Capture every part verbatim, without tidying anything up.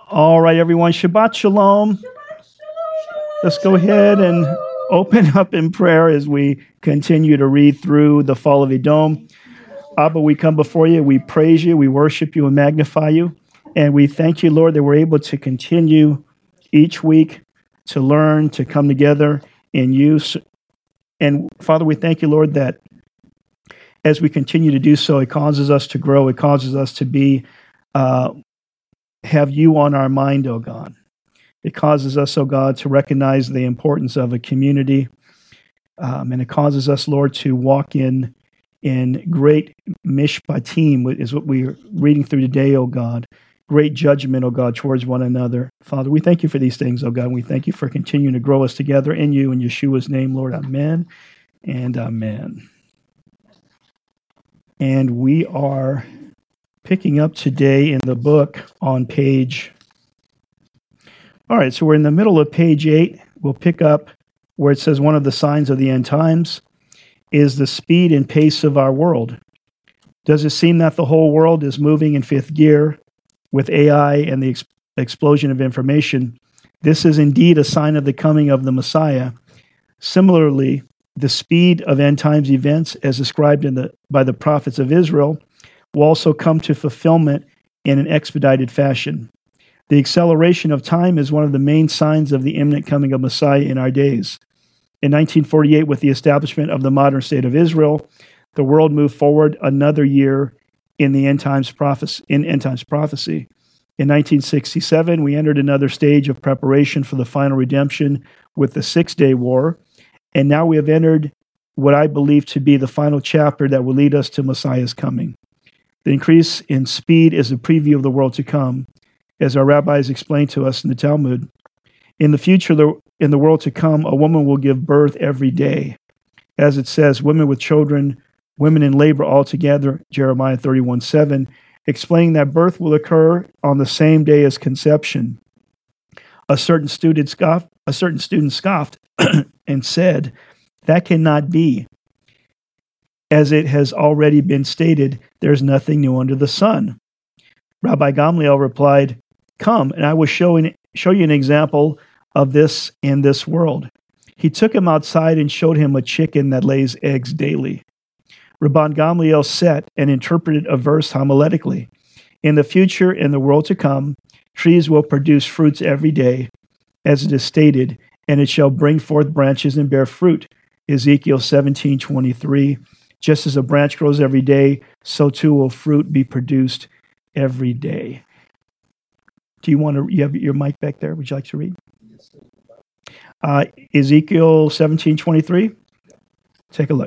All right, everyone. Shabbat shalom. Let's go ahead and open up in prayer as we continue to read through the Fall of Edom. Abba, we come before you. We praise you. We worship you and magnify you. And we thank you, Lord, that we're able to continue each week to learn, to come together in you. And Father, we thank you, Lord, that as we continue to do so, it causes us to grow. It causes us to be, uh, have you on our mind, oh God. It causes us, oh God, to recognize the importance of a community. Um, and it causes us, Lord, to walk in in great mishpatim, is what we're reading through today, oh God. Great judgment, oh God, towards one another. Father, we thank you for these things, oh God. And we thank you for continuing to grow us together in you, in Yeshua's name, Lord. Amen and amen. And we are picking up today in the book on page... All right, so we're in the middle of page eight. We'll pick up where it says one of the signs of the end times is the speed and pace of our world. Does it seem that the whole world is moving in fifth gear with A I and the ex- explosion of information? This is indeed a sign of the coming of the Messiah. Similarly, the speed of end times events, as described in the by the prophets of Israel, will also come to fulfillment in an expedited fashion. The acceleration of time is one of the main signs of the imminent coming of Messiah in our days. In nineteen forty-eight, with the establishment of the modern state of Israel, the world moved forward another year in the end times prophecy. In end times prophecy, in nineteen sixty-seven, we entered another stage of preparation for the final redemption with the Six-Day War, and now we have entered what I believe to be the final chapter that will lead us to Messiah's coming. The increase in speed is a preview of the world to come. As our rabbis explained to us in the Talmud, in the future, in the world to come, a woman will give birth every day. As it says, women with children, women in labor altogether, Jeremiah thirty-one seven, explaining that birth will occur on the same day as conception. A certain student scoffed, a certain student scoffed and said, that cannot be. As it has already been stated, there's nothing new under the sun. Rabbi Gamliel replied, come, and I will show, in, show you an example of this in this world. He took him outside and showed him a chicken that lays eggs daily. Rabban Gamliel sat and interpreted a verse homiletically. In the future, in the world to come, trees will produce fruits every day, as it is stated, and it shall bring forth branches and bear fruit. Ezekiel seventeen twenty-three. Just as a branch grows every day, so too will fruit be produced every day. Do you want to, you have your mic back there? Would you like to read? Uh, Ezekiel seventeen twenty-three? Take a look.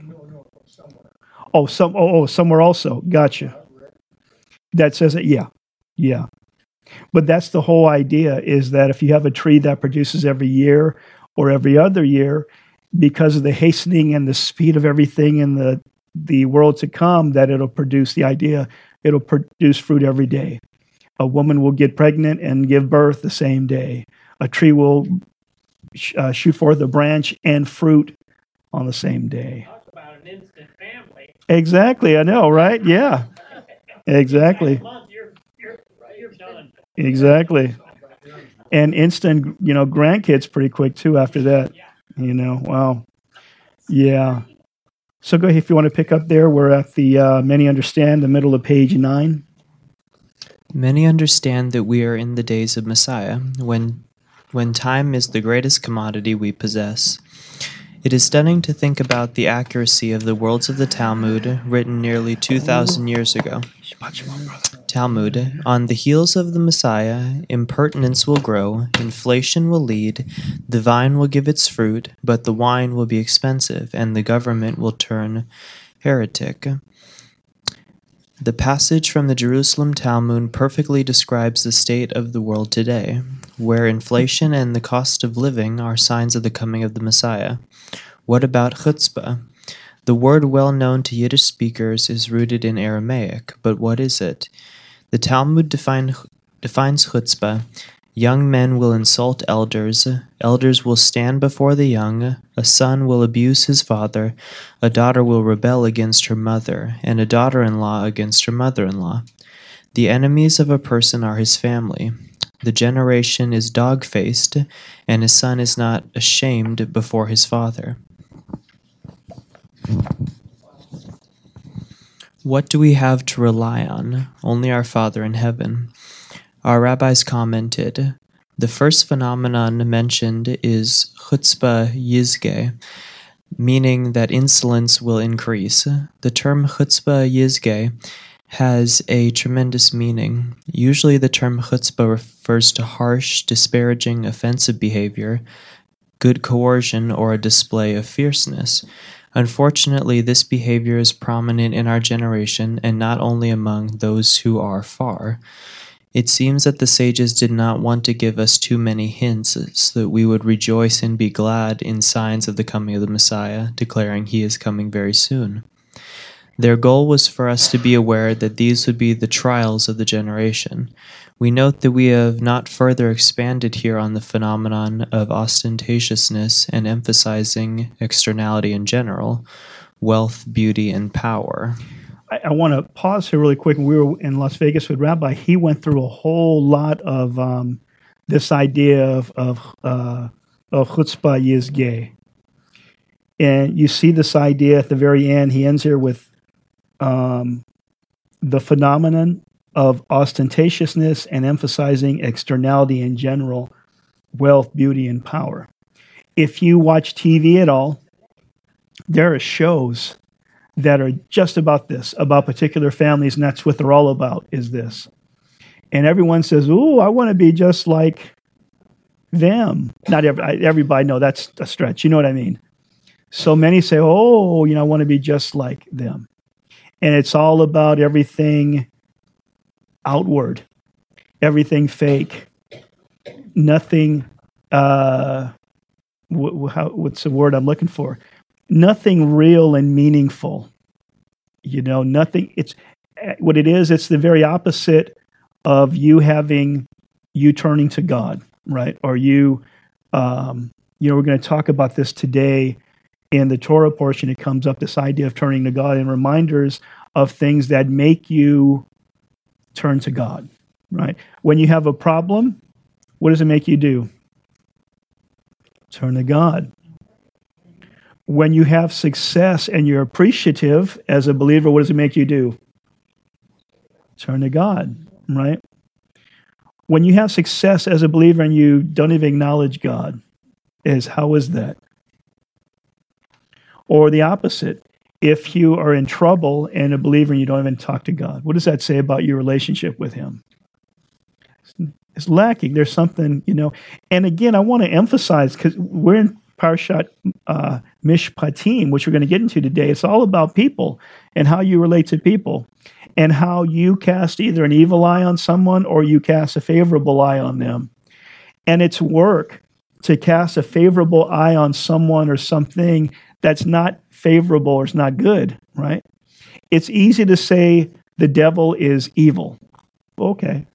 Oh, some, oh, oh, somewhere also. Gotcha. That says it, yeah. Yeah. But that's the whole idea, is that if you have a tree that produces every year or every other year, because of the hastening and the speed of everything in the, the world to come, that it'll produce the idea, it'll produce fruit every day. A woman will get pregnant and give birth the same day. A tree will sh- uh, shoot forth a branch and fruit on the same day. Talk about an instant family. Exactly, I know, right? Yeah, exactly. Month, you're, you're, you're done. Exactly. And instant, you know, grandkids pretty quick too after that. You know, wow. Yeah. So go ahead if you want to pick up there. We're at the uh, Many Understand, the middle of page nine. Many understand that we are in the days of Messiah, when, when time is the greatest commodity we possess. It is stunning to think about the accuracy of the words of the Talmud, written nearly two thousand years ago. Talmud, on the heels of the Messiah, impertinence will grow, inflation will lead, the vine will give its fruit, but the wine will be expensive, and the government will turn heretic. The passage from the Jerusalem Talmud perfectly describes the state of the world today, where inflation and the cost of living are signs of the coming of the Messiah. What about chutzpah? The word well known to Yiddish speakers is rooted in Aramaic, but what is it? The Talmud define, defines chutzpah. Young men will insult elders, elders will stand before the young, a son will abuse his father, a daughter will rebel against her mother, and a daughter-in-law against her mother-in-law. The enemies of a person are his family. The generation is dog-faced, and his son is not ashamed before his father. What do we have to rely on? Only our Father in heaven. Our rabbis commented, the first phenomenon mentioned is chutzpah yizge, meaning that insolence will increase. The term chutzpah yizge has a tremendous meaning. Usually the term chutzpah refers to harsh, disparaging, offensive behavior, good coercion, or a display of fierceness. Unfortunately, this behavior is prominent in our generation, and not only among those who are far. It seems that the sages did not want to give us too many hints so that we would rejoice and be glad in signs of the coming of the Messiah, declaring he is coming very soon. Their goal was for us to be aware that these would be the trials of the generation. We note that we have not further expanded here on the phenomenon of ostentatiousness and emphasizing externality in general, wealth, beauty, and power. I, I want to pause here really quick. When we were in Las Vegas with Rabbi, he went through a whole lot of um, this idea of of, uh, of chutzpah yizge. And you see this idea at the very end. He ends here with um, the phenomenon of ostentatiousness and emphasizing externality in general, wealth, beauty, and power. If you watch T V at all, there are shows that are just about this, about particular families, and that's what they're all about, is this. And everyone says, ooh, I want to be just like them. Not every, everybody, no, that's a stretch. You know what I mean? So many say, oh, you know, I want to be just like them. And it's all about everything outward, everything fake, nothing, uh, wh- how, what's the word I'm looking for? Nothing real and meaningful. You know, nothing, it's what it is, it's the very opposite of you having, you turning to God, right? Or you, um, you know, we're going to talk about this today. In the Torah portion, it comes up, this idea of turning to God and reminders of things that make you turn to God, right? When you have a problem, what does it make you do? Turn to God. When you have success and you're appreciative as a believer, what does it make you do? Turn to God, right? When you have success as a believer and you don't even acknowledge God, is how is that? Or the opposite, if you are in trouble and a believer and you don't even talk to God, what does that say about your relationship with him? It's lacking. There's something, you know. And again, I want to emphasize, because we're in Parshat uh, Mishpatim, which we're going to get into today. It's all about people and how you relate to people and how you cast either an evil eye on someone or you cast a favorable eye on them. And it's work to cast a favorable eye on someone or something that's not favorable or it's not good, right? It's easy to say the devil is evil. Okay.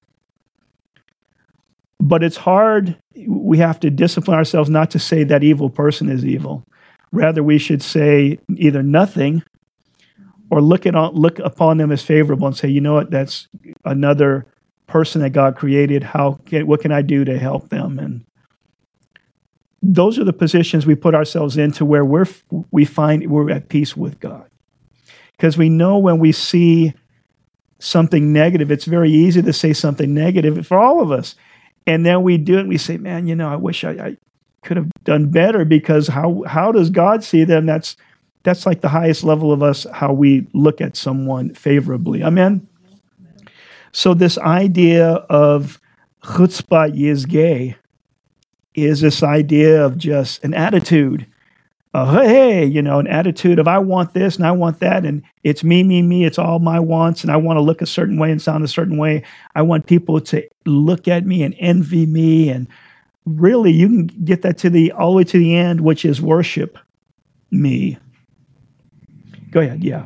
But it's hard. We have to discipline ourselves not to say that evil person is evil. Rather, we should say either nothing or look at look upon them as favorable and say, you know what, that's another person that God created. How can, what can I do to help them? And those are the positions we put ourselves into where we're we find we're at peace with God. Because we know when we see something negative, it's very easy to say something negative for all of us. And then we do it and we say, man, you know, I wish I, I could have done better, because how how does God see them? That's that's like the highest level of us, how we look at someone favorably. Amen? So this idea of chutzpah yizge is this idea of just an attitude. Uh, hey, you know, an attitude of I want this and I want that, and it's me, me, me, it's all my wants, and I want to look a certain way and sound a certain way. I want people to look at me and envy me, and really you can get that to the all the way to the end, which is worship me. Go ahead, yeah.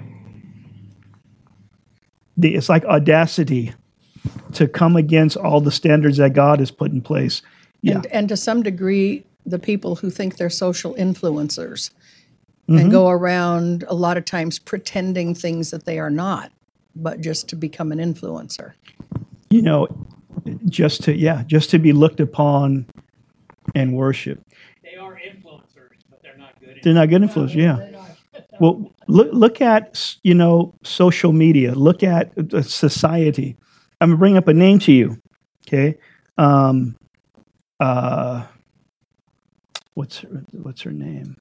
The, it's like audacity to come against all the standards that God has put in place. Yeah. And, and to some degree, the people who think they're social influencers Mm-hmm. and go around a lot of times pretending things that they are not, but just to become an influencer. You know, just to yeah, just to be looked upon and worshiped. They are influencers, but they're not good. They're not good influence. Yeah. Well, look look at you know social media. Look at uh, society. I'm gonna bring up a name to you. Okay. Um. Uh. What's her What's her name?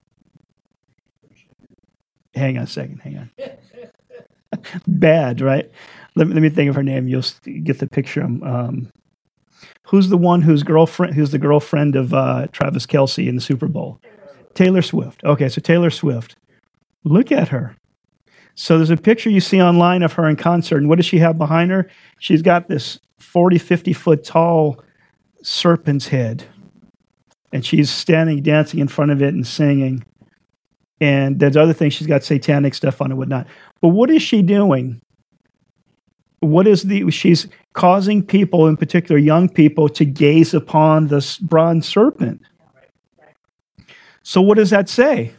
Hang on a second. Hang on. Bad, right? Let me, let me think of her name. You'll s- get the picture. Um, who's the one whose girlfriend? Who's the girlfriend of uh, Travis Kelce in the Super Bowl? Taylor Swift. Okay, so Taylor Swift. Look at her. So there's a picture you see online of her in concert, and what does she have behind her? She's got this forty, fifty foot tall serpent's head, and she's standing, dancing in front of it and singing. And there's other things. She's got satanic stuff on and whatnot. But what is she doing? What is the, she's causing people, in particular young people, to gaze upon this bronze serpent. So what does that say?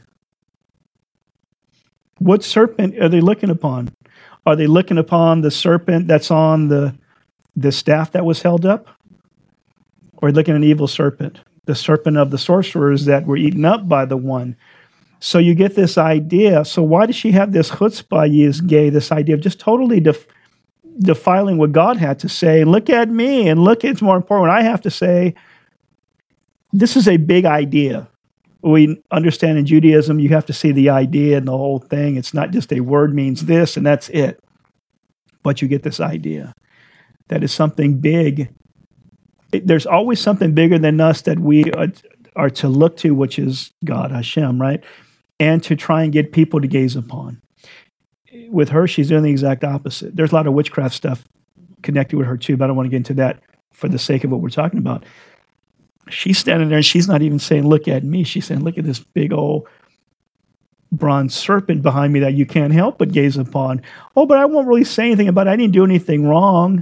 What serpent are they looking upon? Are they looking upon the serpent that's on the, the staff that was held up? Or are they looking at an evil serpent? The serpent of the sorcerers that were eaten up by the one. So you get this idea. So why does she have this chutzpah yizgay, this idea of just totally def- defiling what God had to say? And look at me, and look, it's more important what I have to say. This is a big idea. We understand in Judaism, you have to see the idea and the whole thing. It's not just a word means this and that's it. But you get this idea that is something big. It- there's always something bigger than us that we are, are to look to, which is God, Hashem, right? And to try and get people to gaze upon. With her, she's doing the exact opposite. There's a lot of witchcraft stuff connected with her too, but I don't want to get into that for the sake of what we're talking about. She's standing there and she's not even saying, look at me. She's saying, look at this big old bronze serpent behind me that you can't help but gaze upon. Oh, but I won't really say anything about it. I didn't do anything wrong.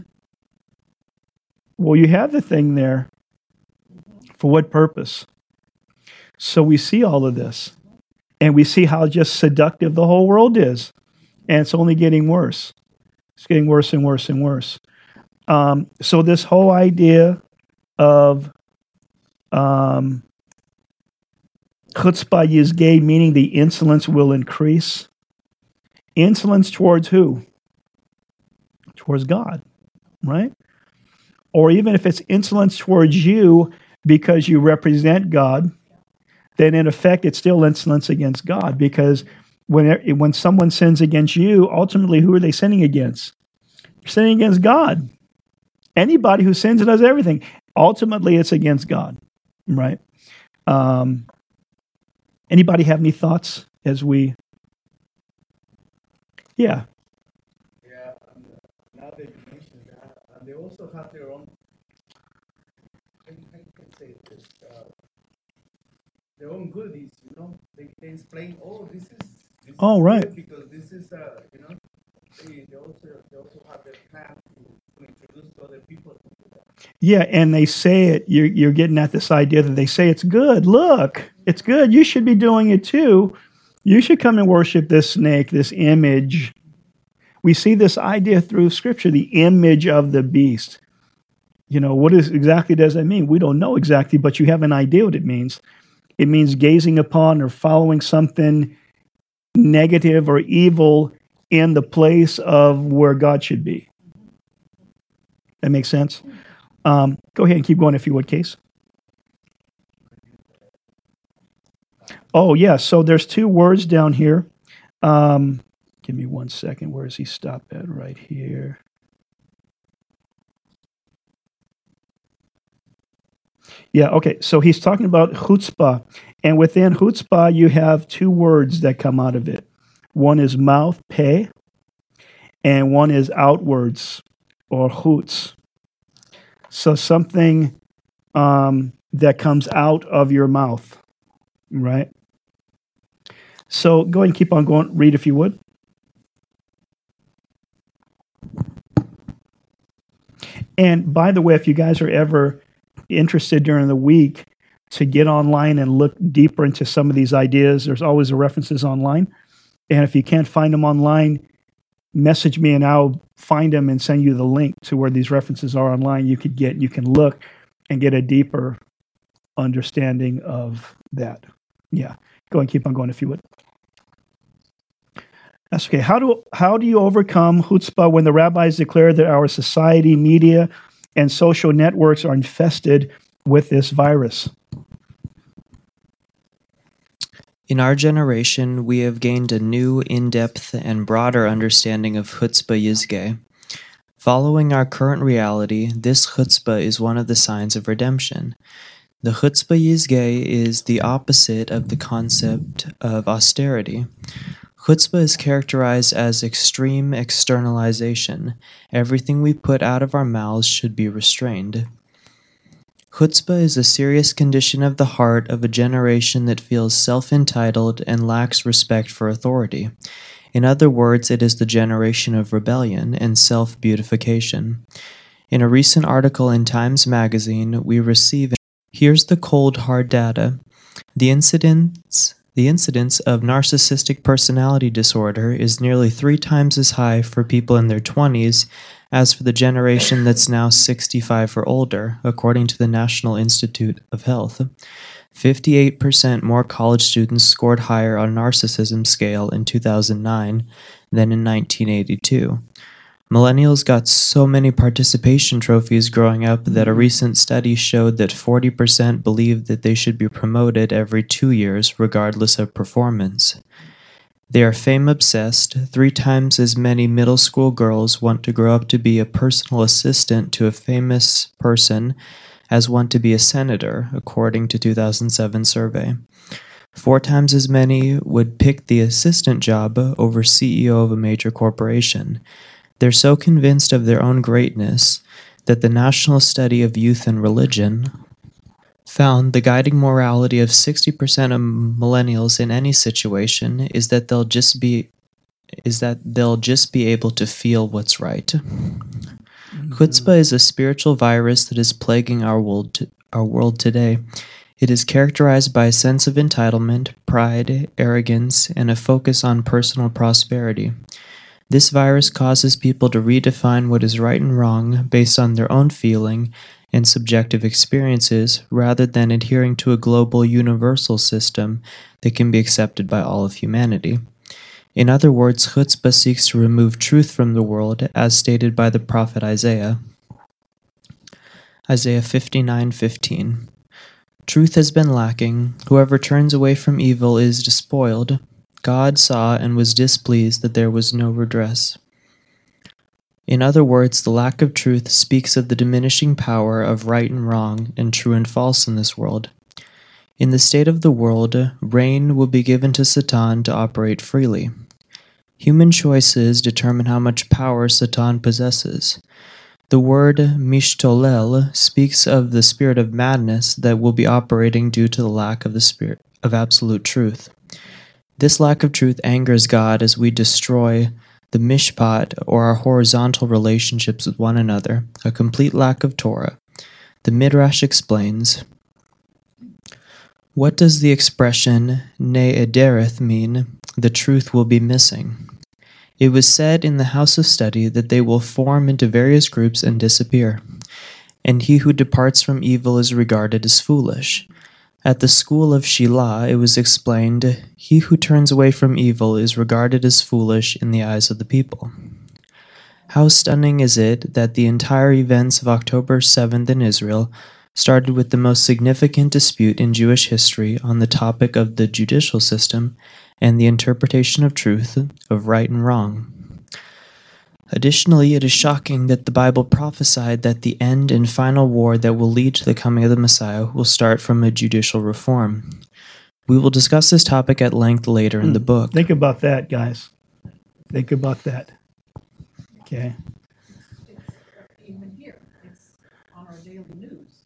Well, you have the thing there. For what purpose? So we see all of this. And we see how just seductive the whole world is. And it's only getting worse. It's getting worse and worse and worse. Um, so this whole idea of um, chutzpah yizgay, meaning the insolence will increase. Insolence towards who? Towards God, right? Or even if it's insolence towards you because you represent God, then in effect it's still insolence against God, because when when someone sins against you, ultimately who are they sinning against? They're sinning against God. Anybody who sins and does everything, ultimately it's against God, right? Um, anybody have any thoughts as we? Yeah. Yeah, and uh, now that you mentioned that, and they also have their own, I, I can say this, uh, their own goodies, you know? They, they explain, oh, this is, this Oh, is right. good because this is, uh, you know, they, they also they also have their plan to, to introduce to other people. Yeah, and they say it, you're, you're getting at this idea that they say it's good. Look, it's good. You should be doing it too. You should come and worship this snake, this image. We see this idea through Scripture, the image of the beast. You know, what is exactly does that mean? We don't know exactly, but you have an idea what it means. It means gazing upon or following something negative or evil in the place of where God should be. That makes sense? Um, go ahead and keep going if you would, Case. Oh, yeah. So there's two words down here. Um, give me one second. Where does he stop at? Right here. Yeah, okay. So he's talking about chutzpah. And within chutzpah, you have two words that come out of it. One is mouth, peh, and one is outwards, or chutz. So something um, that comes out of your mouth, right? So go ahead and keep on going. Read if you would. And by the way, if you guys are ever interested during the week to get online and look deeper into some of these ideas, there's always the references online. And if you can't find them online, message me and I'll find them and send you the link to where these references are online. You could get, you can look and get a deeper understanding of that. Yeah, go and keep on going if you would. That's okay. How do how do you overcome chutzpah when the rabbis declare that our society, media, and social networks are infested with this virus? In our generation, we have gained a new, in-depth, and broader understanding of chutzpah yizgeh. Following our current reality, this chutzpah is one of the signs of redemption. The chutzpah yizgeh is the opposite of the concept of austerity. Chutzpah is characterized as extreme externalization. Everything we put out of our mouths should be restrained. Chutzpah is a serious condition of the heart of a generation that feels self-entitled and lacks respect for authority. In other words, it is the generation of rebellion and self-beautification. In a recent article in Times Magazine, we receive Here's the cold, hard data. The incidence, the incidence of narcissistic personality disorder is nearly three times as high for people in their twenties as for the generation that's now sixty-five or older, according to the National Institute of Health. fifty-eight percent more college students scored higher on narcissism scale in two thousand nine than in nineteen eighty-two. Millennials got so many participation trophies growing up that a recent study showed that forty percent believe that they should be promoted every two years regardless of performance. They are fame-obsessed. Three times as many middle school girls want to grow up to be a personal assistant to a famous person as want to be a senator, according to two thousand seven survey. Four times as many would pick the assistant job over C E O of a major corporation. They're so convinced of their own greatness that the National Study of Youth and Religion found the guiding morality of sixty percent of millennials in any situation is that they'll just be is that they'll just be able to feel what's right. Mm-hmm. Chutzpah is a spiritual virus that is plaguing our world t- our world today. It is characterized by a sense of entitlement, pride, arrogance, and a focus on personal prosperity. This virus causes people to redefine what is right and wrong based on their own feeling and subjective experiences rather than adhering to a global universal system that can be accepted by all of humanity. In other words, chutzpah seeks to remove truth from the world as stated by the prophet Isaiah. Isaiah fifty-nine fifteen. Truth has been lacking. Whoever turns away from evil is despoiled. God saw and was displeased that there was no redress. In other words, the lack of truth speaks of the diminishing power of right and wrong and true and false in this world. In the state of the world, reign will be given to Satan to operate freely. Human choices determine how much power Satan possesses. The word mishtolel speaks of the spirit of madness that will be operating due to the lack of the spirit of absolute truth. This lack of truth angers God as we destroy the mishpat, or our horizontal relationships with one another, a complete lack of Torah. The Midrash explains, what does the expression ne'edereth mean? The truth will be missing. It was said in the house of study that they will form into various groups and disappear, and he who departs from evil is regarded as foolish. At the school of Shilah, it was explained, he who turns away from evil is regarded as foolish in the eyes of the people. How stunning is it that the entire events of October seventh in Israel started with the most significant dispute in Jewish history on the topic of the judicial system and the interpretation of truth, of right and wrong. Additionally, it is shocking that the Bible prophesied that the end and final war that will lead to the coming of the Messiah will start from a judicial reform. We will discuss this topic at length later in the book. Think about that, guys. Think about that. Okay. Even here, it's on our daily news.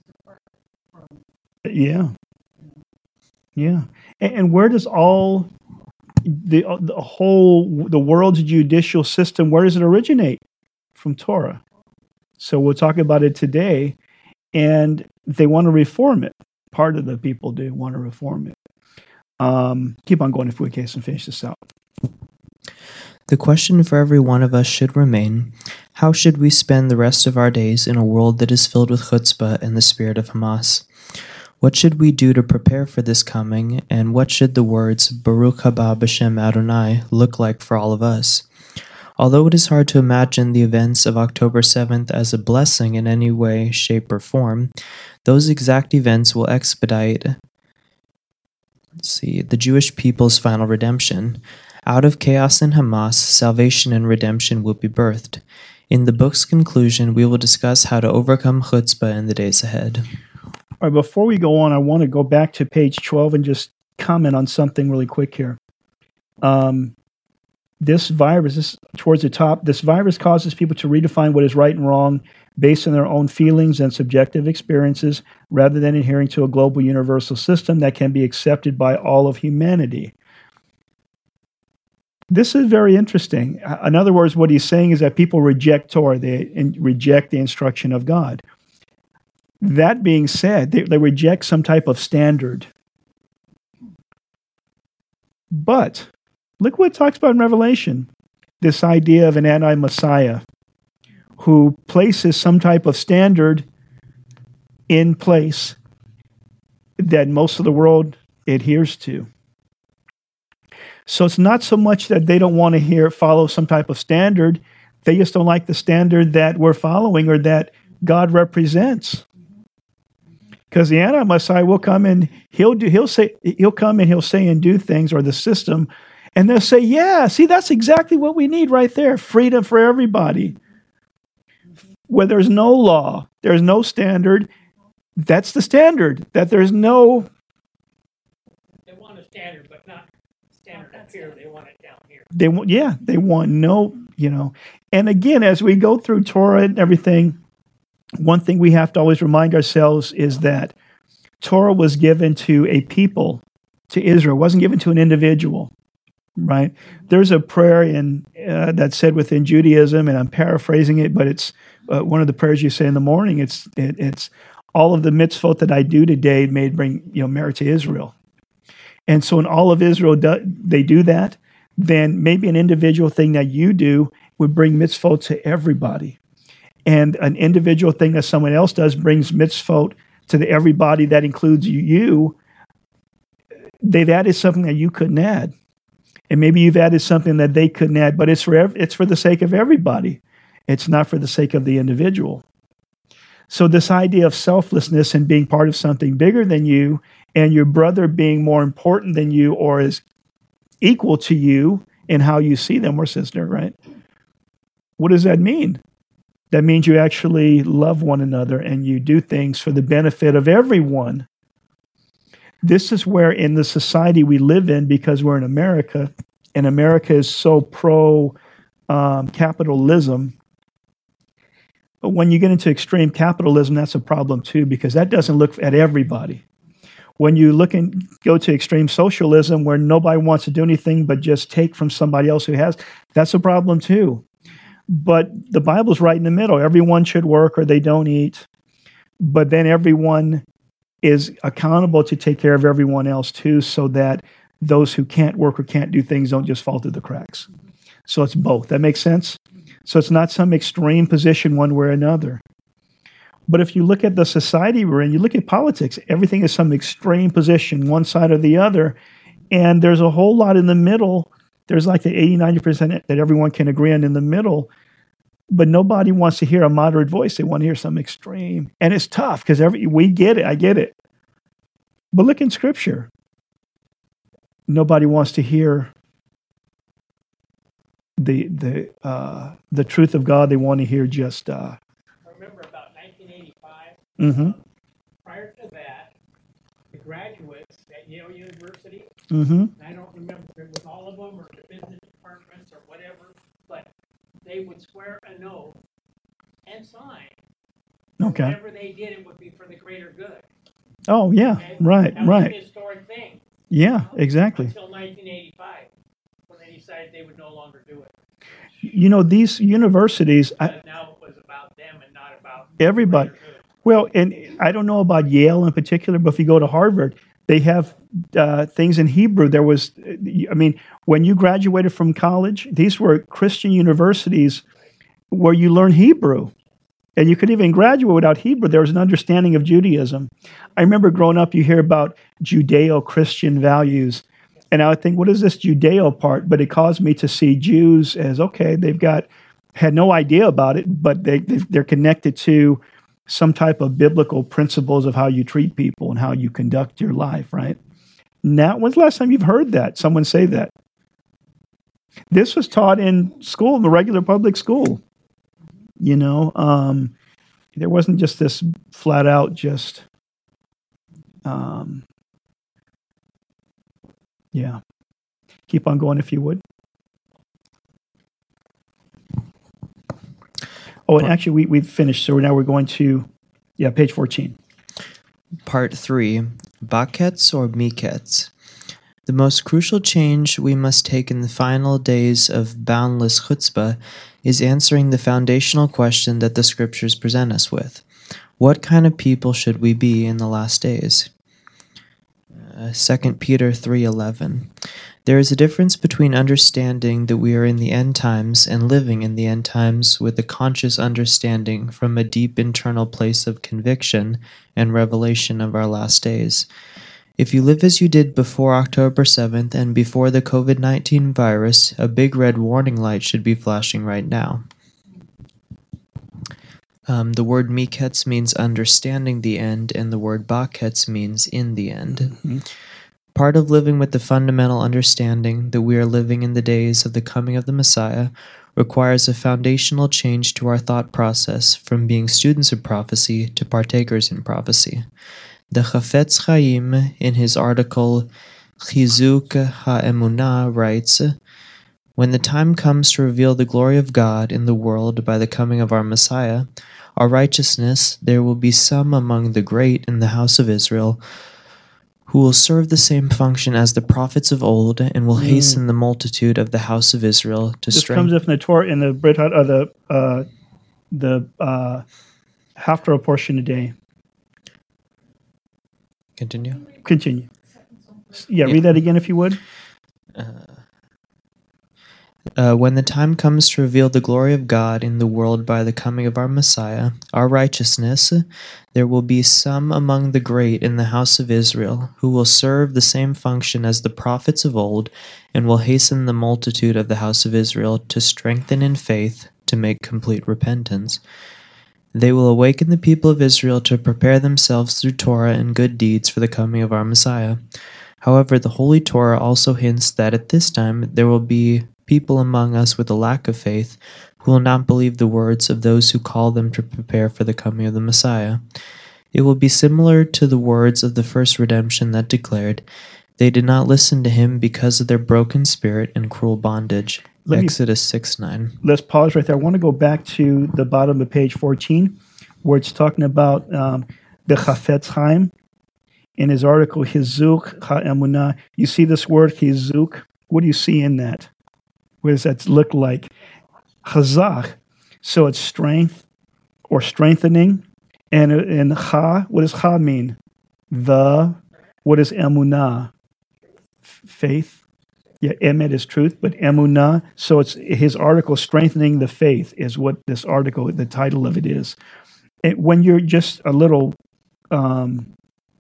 Yeah. Yeah. And, and where does all the the whole the world's judicial system, where does it originate? From Torah. So we'll talk about it today, and they want to reform it. Part of the people do want to reform it. Um, keep on going if we can and finish this out. The question for every one of us should remain, How should we spend the rest of our days in a world that is filled with chutzpah and the spirit of Hamas? What should we do to prepare for this coming, and what should the words Baruch haba b'shem Adonai look like for all of us? Although it is hard to imagine the events of October seventh as a blessing in any way, shape, or form, those exact events will expedite let's see, the Jewish people's final redemption. Out of chaos and Hamas, salvation and redemption will be birthed. In the book's conclusion, we will discuss how to overcome chutzpah in the days ahead. All right, before we go on, I want to go back to page twelve and just comment on something really quick here. Um, this virus, this, towards the top, this virus causes people to redefine what is right and wrong based on their own feelings and subjective experiences, rather than adhering to a global universal system that can be accepted by all of humanity. This is very interesting. In other words, what he's saying is that people reject Torah, they in, reject the instruction of God. That being said, they, they reject some type of standard. But look what it talks about in Revelation, this idea of an anti-Messiah who places some type of standard in place that most of the world adheres to. So it's not so much that they don't want to hear follow some type of standard, they just don't like the standard that we're following or that God represents. Because the anti-Messiah will come and he'll do he'll say he'll come and he'll say and do things, or the system, and they'll say, yeah, see, that's exactly what we need right there. Freedom for everybody. Where there's no law, there's no standard, that's the standard. That there's no They want a standard, but not standard up here. They want it down here. They want, yeah, they want no, you know. And again, as we go through Torah and everything, one thing we have to always remind ourselves is that Torah was given to a people, to Israel. It wasn't given to an individual, right? There's a prayer in uh, that's said within Judaism, and I'm paraphrasing it, but it's uh, one of the prayers you say in the morning. It's it, it's all of the mitzvot that I do today may bring, you know, merit to Israel. And so in all of Israel, do, they do that, then maybe an individual thing that you do would bring mitzvot to everybody. And an individual thing that someone else does brings mitzvot to the everybody that includes you. They've added something that you couldn't add. And maybe you've added something that they couldn't add, but it's for ev- it's for the sake of everybody. It's not for the sake of the individual. So this idea of selflessness and being part of something bigger than you, and your brother being more important than you or is equal to you in how you see them, or sister, right? What does that mean? That means you actually love one another and you do things for the benefit of everyone. This is where in the society we live in, because we're in America, and America is so pro um, capitalism. But when you get into extreme capitalism, that's a problem too, because that doesn't look at everybody. When you look and go to extreme socialism, where nobody wants to do anything but just take from somebody else who has, that's a problem too. But the Bible's right in the middle. Everyone should work or they don't eat. But then everyone is accountable to take care of everyone else too, so that those who can't work or can't do things don't just fall through the cracks. So it's both. That makes sense? So it's not some extreme position one way or another. But if you look at the society we're in, you look at politics, everything is some extreme position, one side or the other. And there's a whole lot in the middle. There's like the eighty, ninety percent that everyone can agree on in the middle. But nobody wants to hear a moderate voice. They want to hear some extreme. And it's tough because every we get it. I get it. But look in Scripture. Nobody wants to hear the the uh, the truth of God. They want to hear just. Uh, I remember about nineteen eighty-five. mm-hmm. Prior to that, the graduates at Yale University, Mm-hmm. and I don't remember if it was all of them or the business departments or whatever, but they would swear an oath and sign. Okay. Whatever they did, it would be for the greater good. Oh yeah. Okay? Right. That was Right. a historic thing. Yeah. Exactly. Until nineteen eighty-five, when they decided they would no longer do it. You know, these universities. I, But now it was about them and not about Everybody. the greater good. Well, and I don't know about Yale in particular, but if you go to Harvard, they have uh, things in Hebrew. There was, I mean, when you graduated from college, these were Christian universities, where you learn Hebrew. And you could even graduate without Hebrew. There was an understanding of Judaism. I remember growing up, you hear about Judeo-Christian values. And I would think, what is this Judeo part? But it caused me to see Jews as, okay, they've got, had no idea about it, but they, they're connected to some type of biblical principles of how you treat people and how you conduct your life, right? Now, when's the last time you've heard that? Someone say that? This was taught in school, in the regular public school. You know, um, there wasn't just this flat out just, um, yeah. Keep on going if you would. Oh, and actually, we, we've finished, so now we're going to, yeah, page fourteen. Part three, Bakets or Mikets. The most crucial change we must take in the final days of boundless chutzpah is answering the foundational question that the scriptures present us with. What kind of people should we be in the last days? Uh, Second Peter three eleven. There is a difference between understanding that we are in the end times and living in the end times with a conscious understanding from a deep internal place of conviction and revelation of our last days. If you live as you did before October seventh and before the COVID nineteen virus, a big red warning light should be flashing right now. Um, the word miketz means understanding the end, and the word baketz means in the end. Mm-hmm. Part of living with the fundamental understanding that we are living in the days of the coming of the Messiah requires a foundational change to our thought process from being students of prophecy to partakers in prophecy. The Chafetz Chaim, in his article Chizuk HaEmunah, writes, when the time comes to reveal the glory of God in the world by the coming of our Messiah, our righteousness, there will be some among the great in the house of Israel who will serve the same function as the prophets of old and will Mm. hasten the multitude of the house of Israel to This strengthen. comes up in the Torah, in the Brit, uh, the uh, the uh, Haftarah portion today. Continue. Continue. Yeah, Yeah. read that again if you would. Uh, when the time comes to reveal the glory of God in the world by the coming of our Messiah, our righteousness, there will be some among the great in the house of Israel who will serve the same function as the prophets of old and will hasten the multitude of the house of Israel to strengthen in faith to make complete repentance. They will awaken the people of Israel to prepare themselves through Torah and good deeds for the coming of our Messiah. However, the Holy Torah also hints that at this time there will be people among us with a lack of faith who will not believe the words of those who call them to prepare for the coming of the Messiah. It will be similar to the words of the first redemption that declared, they did not listen to him because of their broken spirit and cruel bondage. Let me- Exodus six nine. Let's pause right there. I want to go back to the bottom of page fourteen, where it's talking about um, the Chafetz Chaim. In his article, Chizuk HaEmunah, you see this word, Chizuk? What do you see in that? What does that look like? Chazak, so it's strength or strengthening. And in Cha, what does Cha mean? The, what is Emunah? F- Faith. Yeah, Emet is truth, but Emunah, so it's his article, Strengthening the Faith, is what this article, the title of it is. And when you're just a little, um,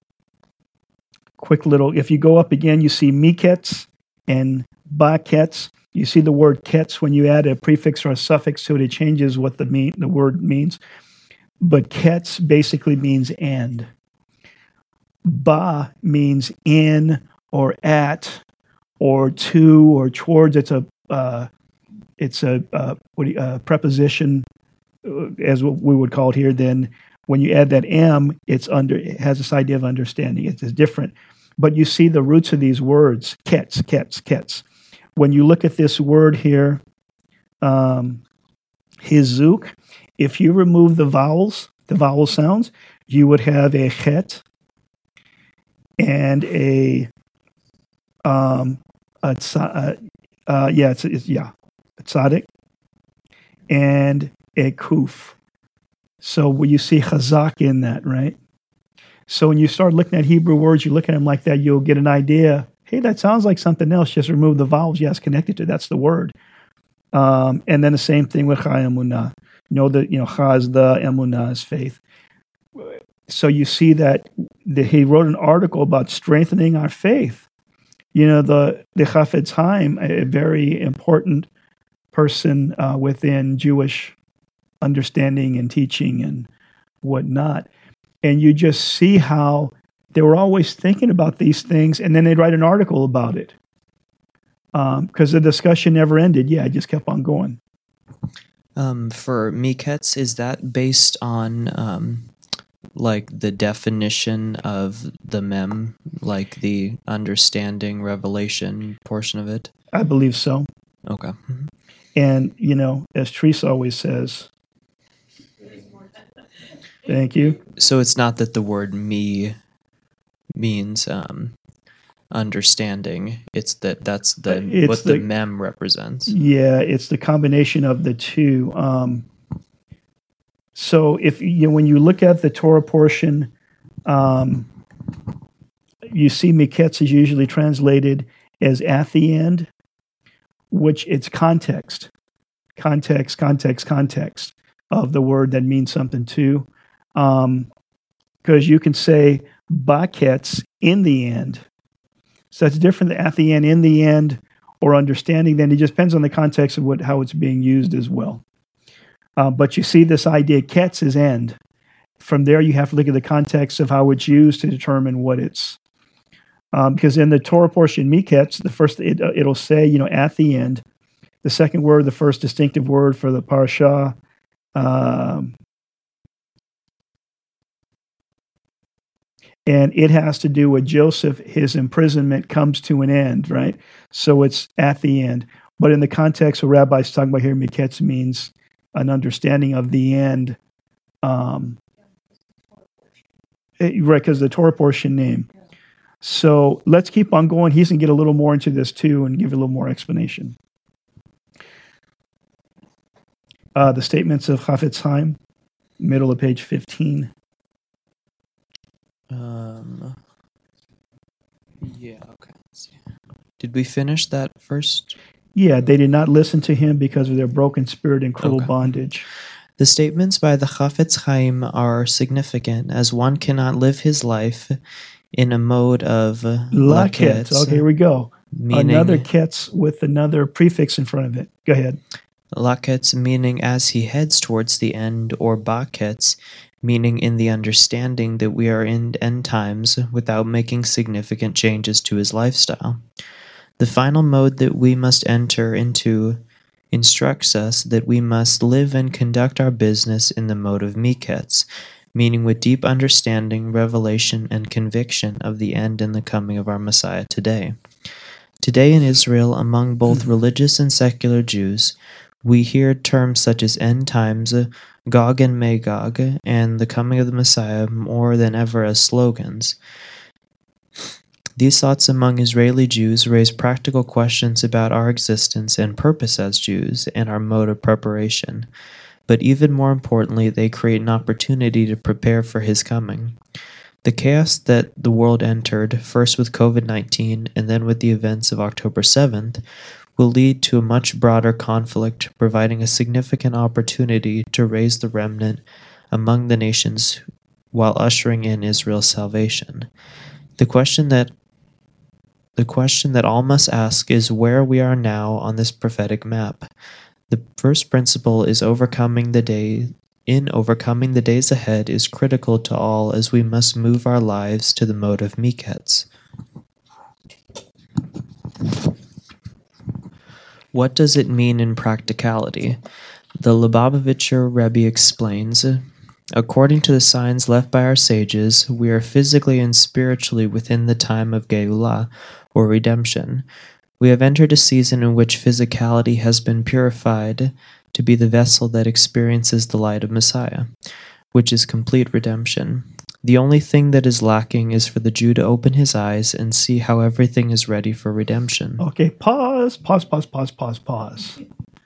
quick little, if you go up again, you see Miketz and Baketz. You see the word ketz, when you add a prefix or a suffix to it, it changes what the mean, the word means. But ketz basically means and. Ba means in or at or to or towards. It's a uh, it's a uh, what do you, uh, preposition, uh, as what we would call it here. Then when you add that m, it's under. It has this idea of understanding. It's, it's different. But you see the roots of these words: ketz, ketz, ketz. When you look at this word here, um, hizuk, if you remove the vowels, the vowel sounds, you would have a chet and a um a tza, uh, uh, yeah it's, it's yeah a tzadik and a kuf. So when you see chazak in that, right? So when you start looking at Hebrew words, you look at them like that, you'll get an idea. Hey, that sounds like something else. Just remove the vowels. Yes, connected to that's the word. Um, and then the same thing with cha emunah. Know that, you know, cha is the, emunah is faith. So you see that the, he wrote an article about strengthening our faith. You know, the the Chafetz Chaim, a very important person uh, within Jewish understanding and teaching and whatnot. And you just see how they were always thinking about these things, and then they'd write an article about it. Because um, the discussion never ended. Yeah, it just kept on going. Um, for Miketz, is that based on um, like the definition of the mem, like the understanding revelation portion of it? I believe so. Okay. And, you know, as Teresa always says, thank you. So it's not that the word me means um, understanding. It's that that's the It's what the, the- mem represents. Yeah, it's the combination of the two. Um, so if you know, when you look at the Torah portion, um, you see Miketz is usually translated as at the end, which it's context, context, context, context of the word that means something too. Um, because you can say baketz in the end. So that's different than at the end, in the end, or understanding. Then it just depends on the context of what how it's being used as well. Uh, but you see this idea, ketz is end. From there, you have to look at the context of how it's used to determine what it's. Um, because in the Torah portion, miketz, the first it, uh, it'll say, you know, at the end. The second word, the first distinctive word for the parasha. Um, And it has to do with Joseph. His imprisonment comes to an end, right? So it's at the end. But in the context of rabbis talking about here, miketz means an understanding of the end. Um, it- right, because the Torah portion name. So let's keep on going. He's going to get a little more into this too and give you a little more explanation. Uh, the statements of Chafetz Chaim, middle of page fifteen. Um. Yeah. Okay. Let's see. Did we finish that first? Yeah, they did not listen to him because of their broken spirit and cruel Okay. bondage. The statements by the Chafetz Chaim are significant, as one cannot live his life in a mode of uh, Laketz. Okay, here we go. meaning Another ketz with another prefix in front of it. Go ahead. laketz, meaning as he heads towards the end, or baketz, meaning in the understanding that we are in end times without making significant changes to his lifestyle. The final mode that we must enter into instructs us that we must live and conduct our business in the mode of miketz, meaning with deep understanding, revelation, and conviction of the end and the coming of our Messiah today. Today in Israel, among both religious and secular Jews, we hear terms such as end times, Gog and Magog, and the coming of the Messiah more than ever as slogans. These thoughts among Israeli Jews raise practical questions about our existence and purpose as Jews and our mode of preparation. But even more importantly, they create an opportunity to prepare for his coming. The chaos that the world entered, first with covid nineteen and then with the events of October seventh, will lead to a much broader conflict, providing a significant opportunity to raise the remnant among the nations while ushering in Israel's salvation. The question that the question that all must ask is where we are now on this prophetic map. The first principle is overcoming the day in overcoming the days ahead is critical to all, as we must move our lives to the mode of miketz. What does it mean in practicality? The Lubavitcher Rebbe explains, according to the signs left by our sages, we are physically and spiritually within the time of Geulah, or redemption. We have entered a season in which physicality has been purified to be the vessel that experiences the light of Messiah, which is complete redemption. The only thing that is lacking is for the Jew to open his eyes and see how everything is ready for redemption. Okay, pause, pause, pause, pause, pause, pause.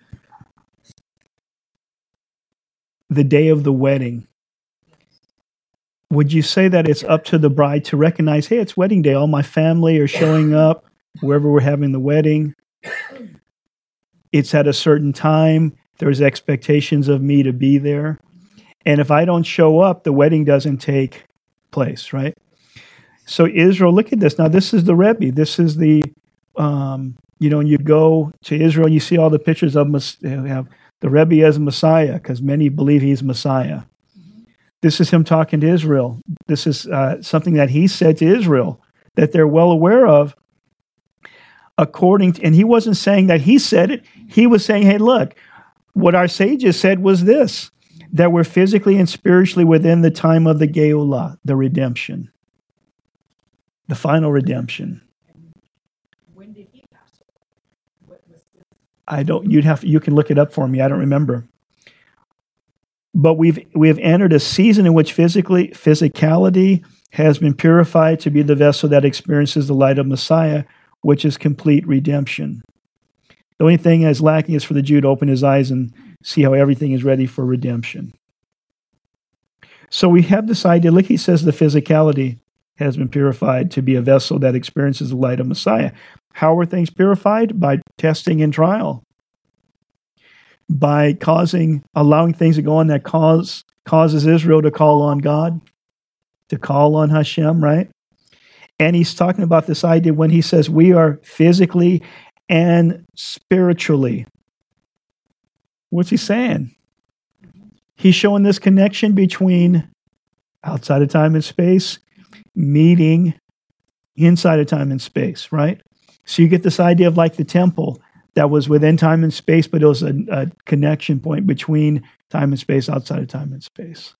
The day of the wedding. Would you say that it's up to the bride to recognize, hey, it's wedding day, all my family are showing up, wherever we're having the wedding? It's at a certain time. There's expectations of me to be there. And if I don't show up, the wedding doesn't take place, right? So Israel, look at this. Now, this is the Rebbe. This is the, um, you know, when you go to Israel, you see all the pictures of Mes- they have the Rebbe as Messiah, because many believe he's Messiah. This is him talking to Israel. This is uh, something that he said to Israel that they're well aware of. According to, and he wasn't saying that he said it. He was saying, hey, look, what our sages said was this, that we're physically and spiritually within the time of the Geulah, the redemption, the final redemption. When did he pass away? What was this? I don't, you'd have, you can look it up for me. I don't remember. But we've, we have entered a season in which physically, physicality has been purified to be the vessel that experiences the light of Messiah, which is complete redemption. The only thing that's lacking is for the Jew to open his eyes and see how everything is ready for redemption. So we have this idea, look, he says the physicality has been purified to be a vessel that experiences the light of Messiah. How are things purified? By testing and trial. By causing, allowing things to go on that cause causes Israel to call on God, to call on Hashem, right? And he's talking about this idea when he says we are physically and spiritually. What's he saying? He's showing this connection between outside of time and space meeting inside of time and space, right? So you get this idea of like the temple that was within time and space, but it was a, a connection point between time and space, outside of time and space.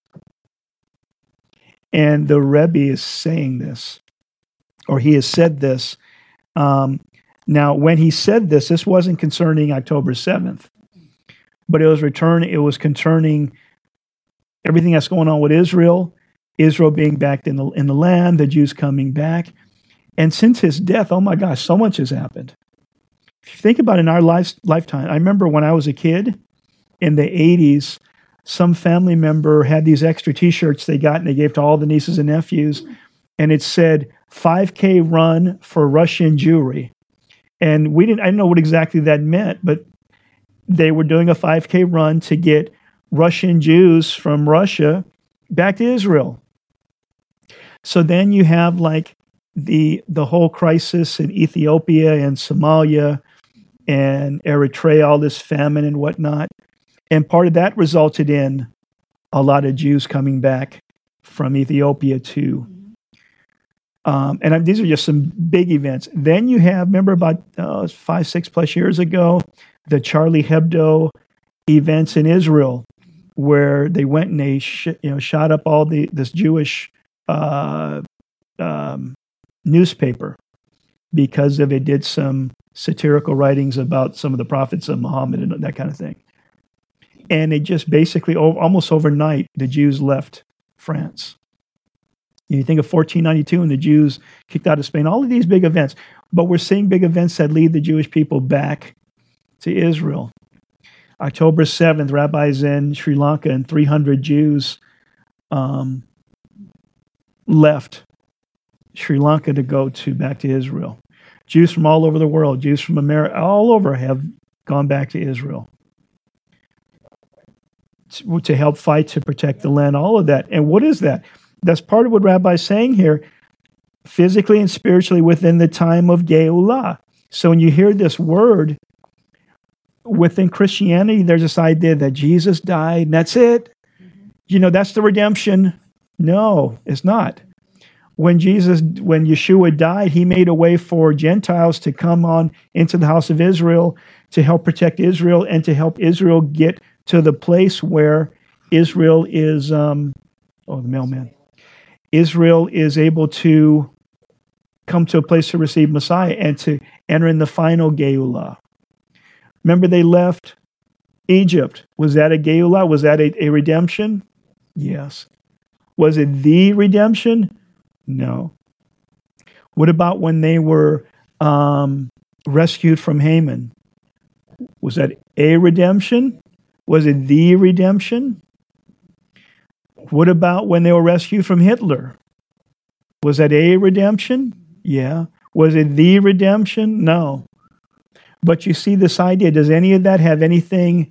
And the Rebbe is saying this, or he has said this. Um, now, when he said this, this wasn't concerning October seventh, but it was return. It was concerning everything that's going on with Israel, Israel being back in the in the land, the Jews coming back, and since his death, oh my gosh, so much has happened. If you think about it in our lives, lifetime, I remember when I was a kid in the eighties, some family member had these extra T-shirts they got and they gave to all the nieces and nephews, and it said five K run for Russian Jewry. And we didn't, I didn't know what exactly that meant, but they were doing a five K run to get Russian Jews from Russia back to Israel. So then you have like the the whole crisis in Ethiopia and Somalia and Eritrea, all this famine and whatnot. And part of that resulted in a lot of Jews coming back from Ethiopia too. Um, and these are just some big events. Then you have, remember about uh, five, six plus years ago, the Charlie Hebdo events in Israel, where they went and they sh- you know shot up all the this Jewish uh, um, newspaper because of it did some satirical writings about some of the prophets of Muhammad and that kind of thing. And it just basically, almost overnight, the Jews left France. You think of fourteen ninety-two and the Jews kicked out of Spain, all of these big events. But we're seeing big events that lead the Jewish people back to Israel. October seventh, rabbis in Sri Lanka and three hundred Jews um, left Sri Lanka to go to back to Israel. Jews from all over the world, Jews from America, all over have gone back to Israel to, to help fight to protect the land, all of that. And what is that? That's part of what Rabbi's saying here, physically and spiritually within the time of Geulah. So when you hear this word, within Christianity, there's this idea that Jesus died and that's it. Mm-hmm. You know, that's the redemption. No, it's not. When Jesus, when Yeshua died, he made a way for Gentiles to come on into the house of Israel to help protect Israel and to help Israel get to the place where Israel is, um, oh, the mailman. Israel is able to come to a place to receive Messiah and to enter in the final Geulah. Remember, they left Egypt. Was that a Geulah? Was that a, a redemption? Yes. Was it the redemption? No. What about when they were um, rescued from Haman? Was that a redemption? Was it the redemption? What about when they were rescued from Hitler? Was that a redemption? Yeah. Was it the redemption? No. But you see this idea, does any of that have anything,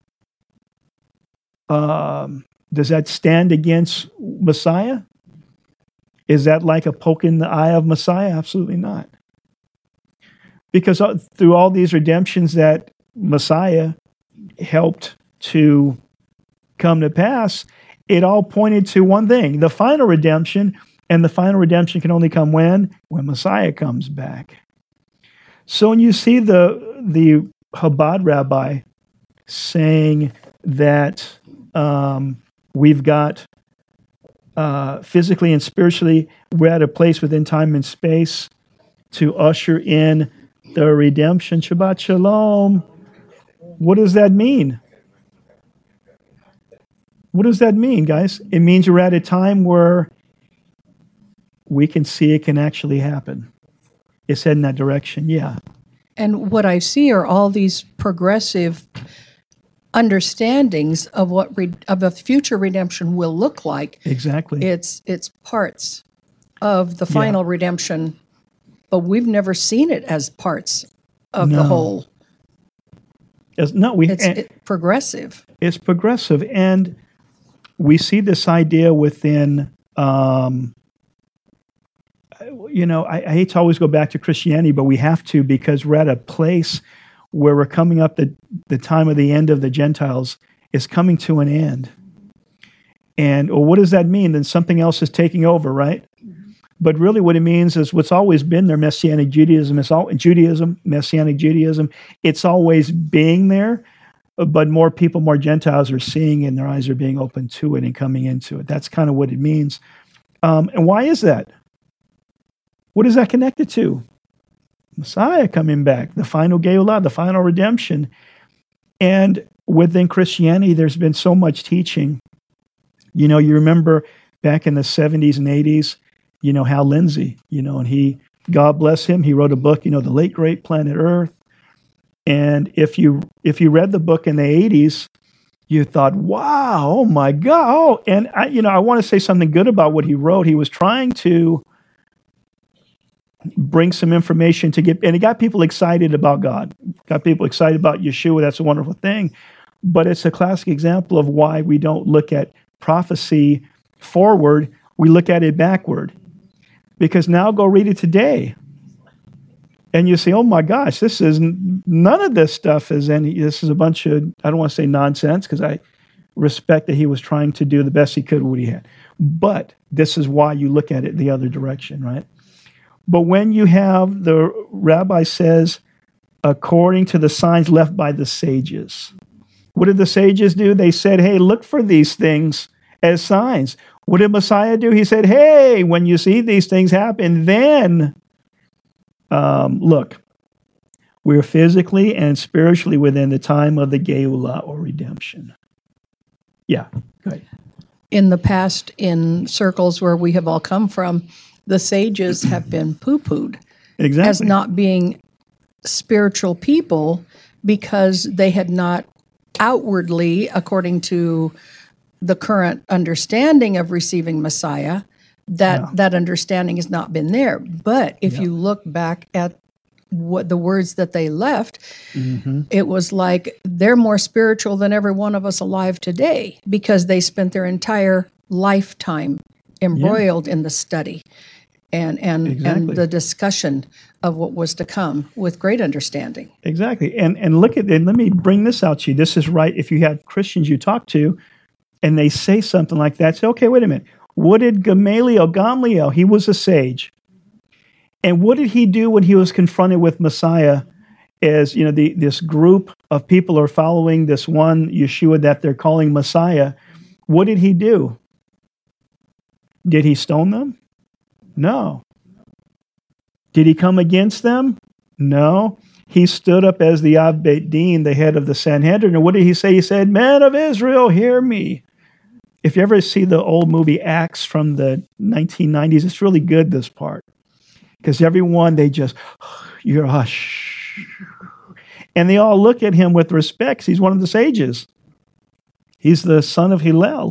um, does that stand against Messiah? Is that like a poke in the eye of Messiah? Absolutely not. Because through all these redemptions that Messiah helped to come to pass, it all pointed to one thing, the final redemption, and the final redemption can only come when? When Messiah comes back. So when you see the, the Chabad rabbi saying that um, we've got uh, physically and spiritually, we're at a place within time and space to usher in the redemption. Shabbat Shalom. What does that mean? What does that mean, guys? It means we're at a time where we can see it can actually happen. It's heading that direction, yeah. And what I see are all these progressive understandings of what re- of a future redemption will look like. Exactly. It's it's parts of the final Yeah. redemption, but we've never seen it as parts of No. the whole. It's, no, we, It's and- it, progressive. it's progressive, and we see this idea within um, you know, I, I hate to always go back to Christianity, but we have to, because we're at a place where we're coming up, the, the time of the end of the Gentiles is coming to an end. And well, what does that mean? Then something else is taking over, right? But really what it means is what's always been there, Messianic Judaism, is all, Judaism, Messianic Judaism, it's always being there, but more people, more Gentiles are seeing it, and their eyes are being open to it and coming into it. That's kind of what it means. Um, and why is that? What is that connected to? Messiah coming back, the final Geulah, the final redemption. And within Christianity, there's been so much teaching. You know, you remember back in the seventies and eighties, you know, Hal Lindsey, you know, and he, God bless him, he wrote a book, you know, The Late Great Planet Earth. And if you if you read the book in the eighties, you thought, wow, oh my God. Oh, and I, you know, I want to say something good about what he wrote. He was trying to bring some information to get, and it got people excited about God, got people excited about Yeshua. That's a wonderful thing. But it's a classic example of why we don't look at prophecy forward, we look at it backward. Because now go read it today. And you say, oh my gosh, this is, none of this stuff is any, this is a bunch of, I don't want to say nonsense, because I respect that he was trying to do the best he could with what he had. But this is why you look at it the other direction, right? But when you have, the rabbi says, according to the signs left by the sages. What did the sages do? They said, hey, look for these things as signs. What did Messiah do? He said, hey, when you see these things happen, then um, look, we're physically and spiritually within the time of the Geulah or redemption. Yeah, go ahead. In the past, in circles where we have all come from, the sages have been poo-pooed Exactly. as not being spiritual people because they had not outwardly, according to the current understanding of receiving Messiah, that Yeah. that understanding has not been there. But if Yeah. you look back at what the words that they left, Mm-hmm. it was like they're more spiritual than every one of us alive today because they spent their entire lifetime embroiled in the study and and Exactly. and the discussion of what was to come with great understanding. Exactly. And and look at, and let me bring this out to you. This is right. If you have Christians you talk to and they say something like that, say, okay, wait a minute. What did Gamaliel, Gamaliel, he was a sage. And what did he do when he was confronted with Messiah as, you know, the this group of people are following this one Yeshua that they're calling Messiah? What did he do? Did he stone them? No. Did he come against them? No. He stood up as the Av Beit Din, the head of the Sanhedrin. And what did he say? He said, men of Israel, hear me. If you ever see the old movie Acts from the nineteen nineties, it's really good, this part. Because everyone, they just, you're hush. And they all look at him with respect. He's one of the sages. He's the son of Hillel.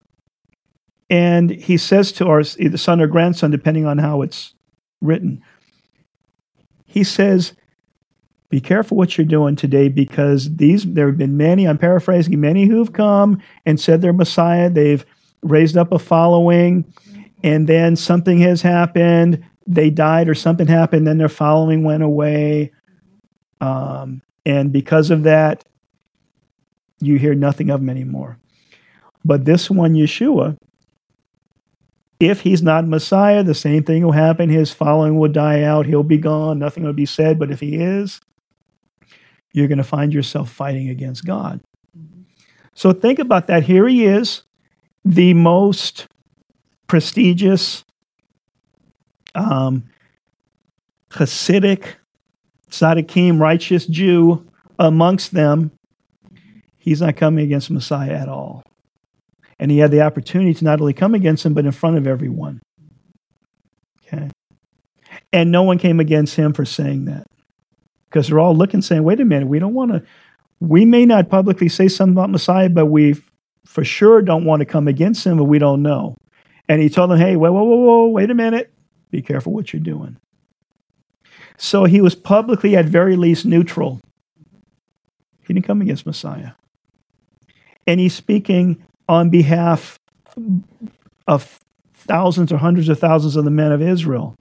And he says to our, either son or grandson, depending on how it's written, he says, Be careful what you're doing today, because these there have been many, I'm paraphrasing, many who've come and said they're Messiah. They've raised up a following, and then something has happened. They died or something happened, then their following went away. Um, and because of that, you hear nothing of them anymore. But this one, Yeshua, if he's not Messiah, the same thing will happen. His following will die out. He'll be gone. Nothing will be said. But if he is, you're going to find yourself fighting against God. So think about that. Here he is, the most prestigious, um, Hasidic, tzaddikim, righteous Jew amongst them. He's not coming against Messiah at all. And he had the opportunity to not only come against him, but in front of everyone. Okay. And no one came against him for saying that. Because they're all looking, saying, wait a minute, we don't want to, we may not publicly say something about Messiah, but we for sure don't want to come against him, but we don't know. And he told them, hey, whoa, whoa, whoa, whoa, wait a minute. Be careful what you're doing. So he was publicly, at very least, neutral. He didn't come against Messiah. And he's speaking on behalf of thousands or hundreds of thousands of the men of Israel.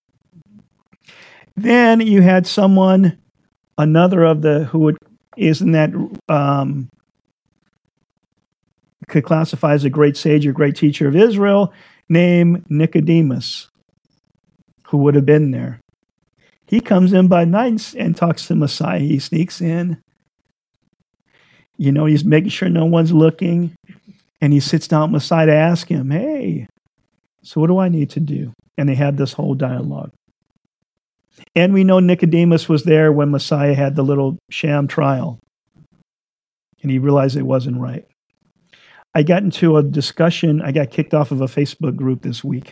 Then you had someone, another of the, who would, is in that, um, could classify as a great sage or great teacher of Israel, named Nicodemus, who would have been there. He comes in by night and talks to Messiah. He sneaks in. You know, he's making sure no one's looking. And he sits down with Messiah to ask him, hey, so what do I need to do? And they had this whole dialogue. And we know Nicodemus was there when Messiah had the little sham trial. And he realized it wasn't right. I got into a discussion. I got kicked off of a Facebook group this week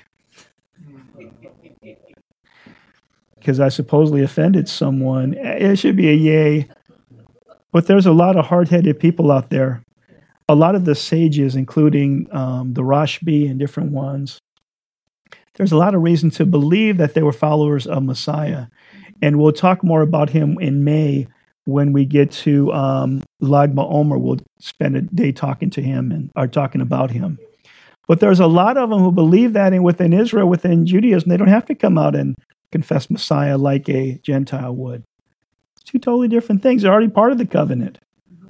because I supposedly offended someone. It should be a yay. But there's a lot of hard-headed people out there. A lot of the sages, including um, the Rashbi and different ones, there's a lot of reason to believe that they were followers of Messiah. And we'll talk more about him in May when we get to um, Lag BaOmer. We'll spend a day talking to him and are talking about him. But there's a lot of them who believe that, and within Israel, within Judaism, they don't have to come out and confess Messiah like a Gentile would. It's two totally different things. They're already part of the covenant.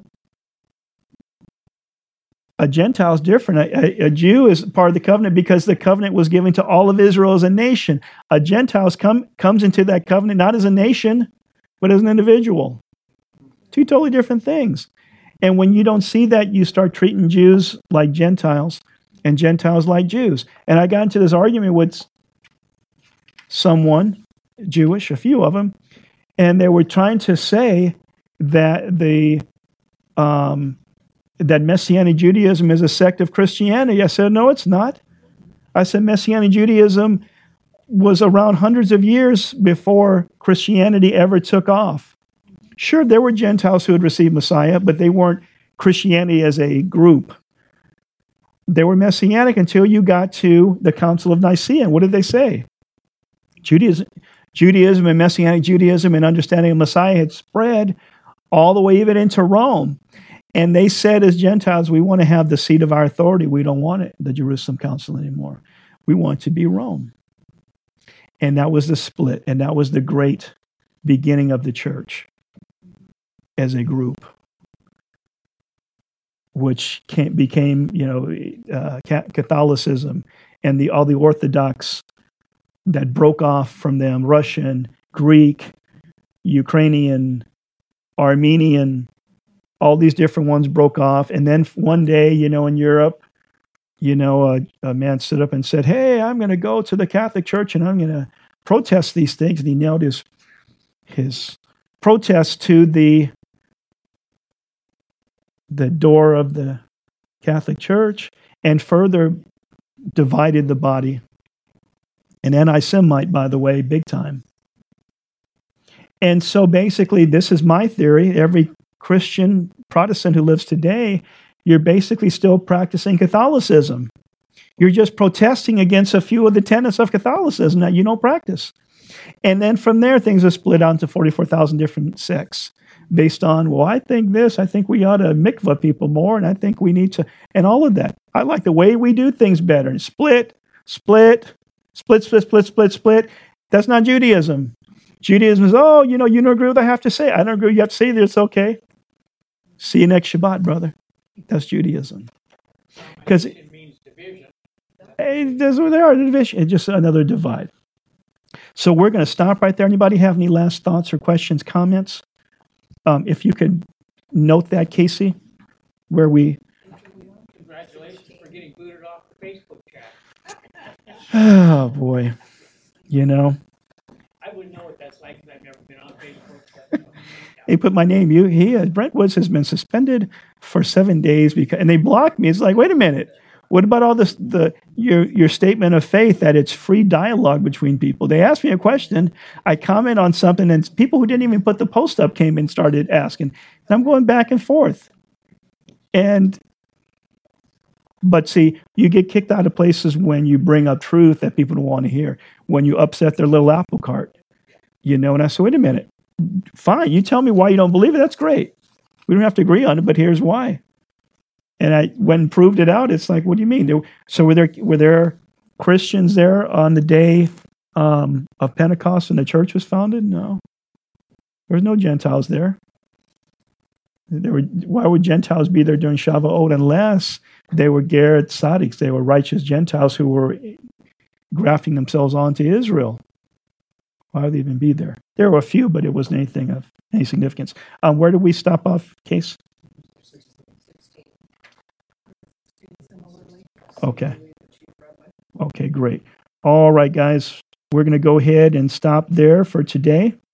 A Gentile is different. A, a, a Jew is part of the covenant because the covenant was given to all of Israel as a nation. A Gentile come, comes into that covenant not as a nation, but as an individual. Two totally different things. And when you don't see that, you start treating Jews like Gentiles and Gentiles like Jews. And I got into this argument with someone, Jewish, a few of them, and they were trying to say that the um, that Messianic Judaism is a sect of Christianity. I said, no, it's not. I said Messianic Judaism was around hundreds of years before Christianity ever took off. Sure, there were Gentiles who had received Messiah, but they weren't Christianity as a group. They were Messianic until you got to the Council of Nicaea. And what did they say? Judaism, Judaism and Messianic Judaism and understanding of Messiah had spread all the way even into Rome. And they said as Gentiles, we want to have the seat of our authority. We don't want it, the Jerusalem Council anymore. We want to be Rome. And that was the split. And that was the great beginning of the church as a group, which came, became, you know, uh, Catholicism and the all the Orthodox that broke off from them, Russian, Greek, Ukrainian, Armenian, all these different ones broke off. And then one day, you know, in Europe, you know, a, a man stood up and said, hey, I'm going to go to the Catholic Church and I'm going to protest these things. And he nailed his, his protest to the, the door of the Catholic Church and further divided the body. An anti-Semite, by the way, big time. And so basically, this is my theory. Every Christian Protestant who lives today, you're basically still practicing Catholicism. You're just protesting against a few of the tenets of Catholicism that you don't practice. And then from there, things are split out into forty-four thousand different sects. based on, well, I think this, I think we ought to mikvah people more, and I think we need to, and all of that. I like the way we do things better. And split, split, split, split, split, split, split. That's not Judaism. Judaism is, oh, you know, you don't agree with what I have to say. I don't agree. You have to say that it's okay. See you next Shabbat, brother. That's Judaism. Because It means division. that's what they are, division. It's just another divide. So we're going to stop right there. Anybody have any last thoughts or questions, comments? Um, if you could note that, Casey, where we, Congratulations for getting booted off the Facebook chat. oh boy, you know, I wouldn't know what that's like because I've never been on Facebook. But, they put my name. You, he, uh, Brent Woods has been suspended for seven days because, and they blocked me. It's like, wait a minute. What about all this, the your your statement of faith that it's free dialogue between people? They asked me a question, I comment on something, and people who didn't even put the post up came and started asking. And I'm going back and forth. And, but see, you get kicked out of places when you bring up truth that people don't want to hear, when you upset their little apple cart. You know, and I said, wait a minute. Fine, you tell me why you don't believe it. That's great. We don't have to agree on it, but here's why. And I, when proved it out, it's like, what do you mean? There, so were there were there Christians there on the day um, of Pentecost when the church was founded? No, there was no Gentiles there. There were. Why would Gentiles be there during Shavuot unless they were Ger Tzaddiks? They were righteous Gentiles who were grafting themselves onto Israel. Why would they even be there? There were a few, but it wasn't anything of any significance. Um, where did we stop off, Case? Okay. Okay, great. All right, guys. We're going to go ahead and stop there for today.